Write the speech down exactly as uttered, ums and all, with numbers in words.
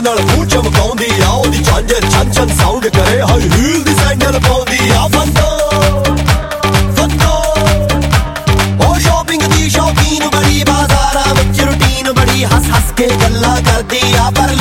ਨਾਲ ਮੂੰਹ ਚਮਕਾਉਂਦੀ ਆ ਉਹਦੀ ਝਾਂਜਰ ਛਨ ਛਨ ਸਾਊਂਡ ਕਰੇ ਹਾਈ ਹੀਲ ਦੀ ਸੈਂਡਲ ਪਾਉਂਦੀ ਆ ਫੰਦੋ ਫੰਦੋ ਉਹ ਸ਼ਾਪਿੰਗ ਦੀ ਸ਼ੌਕੀਨ ਬੜੀ ਬਾਜ਼ਾਰਾਂ ਵਿੱਚ ਰੂਟੀਨ ਬੜੀ ਹੱਸ ਹੱਸ ਕੇ ਗੱਲਾਂ ਕਰਦੀ ਆ ਪਰ